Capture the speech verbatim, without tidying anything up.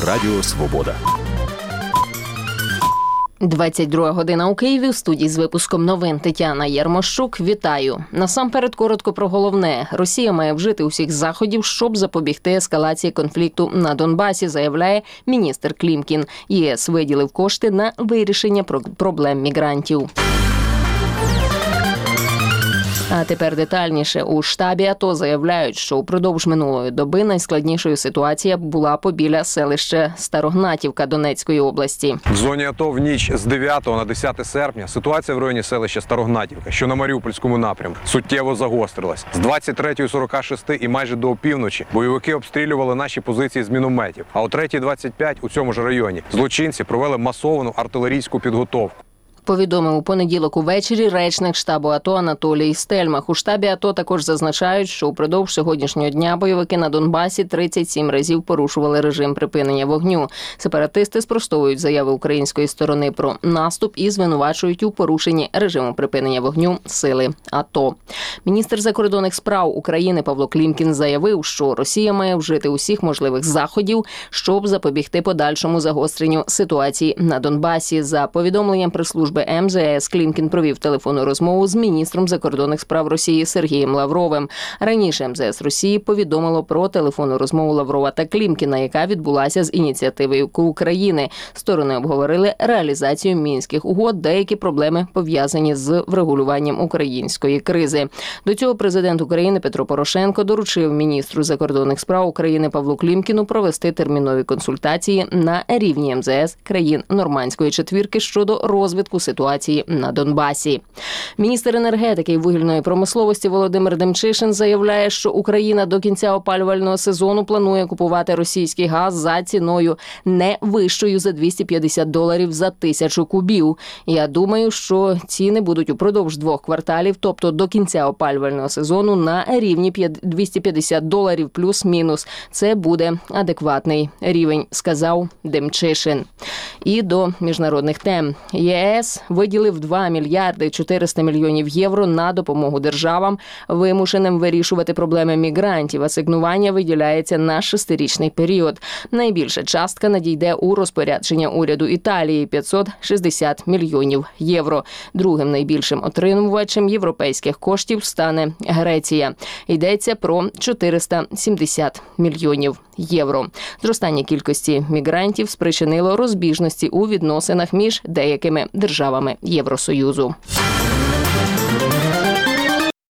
Радіо Свобода. двадцять друга година у Києві. В студії з випуском новин Тетяна Єрмощук. Вітаю. Насамперед коротко про головне. Росія має вжити усіх заходів, щоб запобігти ескалації конфлікту на Донбасі, заявляє міністр Клімкін. ЄС виділив кошти на вирішення проблем мігрантів. А тепер детальніше. У штабі АТО заявляють, що упродовж минулої доби найскладнішою ситуація була побіля селища Старогнатівка Донецької області. В зоні АТО в ніч з дев'ятого на десяте серпня ситуація в районі селища Старогнатівка, що на Маріупольському напрямку, суттєво загострилась. З двадцять третьої сорока шість і майже до опівночі бойовики обстрілювали наші позиції з мінометів. А о третій двадцять п'ять у цьому ж районі злочинці провели масовану артилерійську підготовку. Повідомив у понеділок увечері речник штабу АТО Анатолій Стельмах. У штабі АТО також зазначають, що упродовж сьогоднішнього дня бойовики на Донбасі тридцять сім разів порушували режим припинення вогню. Сепаратисти спростовують заяви української сторони про наступ і звинувачують у порушенні режиму припинення вогню сили АТО. Міністр закордонних справ України Павло Клімкін заявив, що Росія має вжити усіх можливих заходів, щоб запобігти подальшому загостренню ситуації на Донбасі. За повідомленням прес-служби ем зе ес, Клімкін провів телефонну розмову з міністром закордонних справ Росії Сергієм Лавровим. Раніше ем зе ес Росії повідомило про телефонну розмову Лаврова та Клімкіна, яка відбулася з ініціативою України. Сторони обговорили реалізацію Мінських угод, деякі проблеми пов'язані з врегулюванням української кризи. До цього президент України Петро Порошенко доручив міністру закордонних справ України Павлу Клімкіну провести термінові консультації на рівні ем зе ес країн Нормандської четвірки щодо розвитку ситуації на Донбасі. Міністр енергетики і вугільної промисловості Володимир Демчишин заявляє, що Україна до кінця опалювального сезону планує купувати російський газ за ціною не вищою за двісті п'ятдесят доларів за тисячу кубів. Я думаю, що ціни будуть упродовж двох кварталів, тобто до кінця опалювального сезону, на рівні двісті п'ятдесят доларів плюс-мінус. Це буде адекватний рівень, сказав Демчишин. І до міжнародних тем. ЄС виділив два мільярди чотириста мільйонів євро на допомогу державам, вимушеним вирішувати проблеми мігрантів. Асигнування виділяється на шестирічний період. Найбільша частка надійде у розпорядження уряду Італії – п'ятсот шістдесят мільйонів євро. Другим найбільшим отримувачем європейських коштів стане Греція. Йдеться про чотириста сімдесят мільйонів євро. Зростання кількості мігрантів спричинило розбіжності у відносинах між деякими державами Євросоюзу.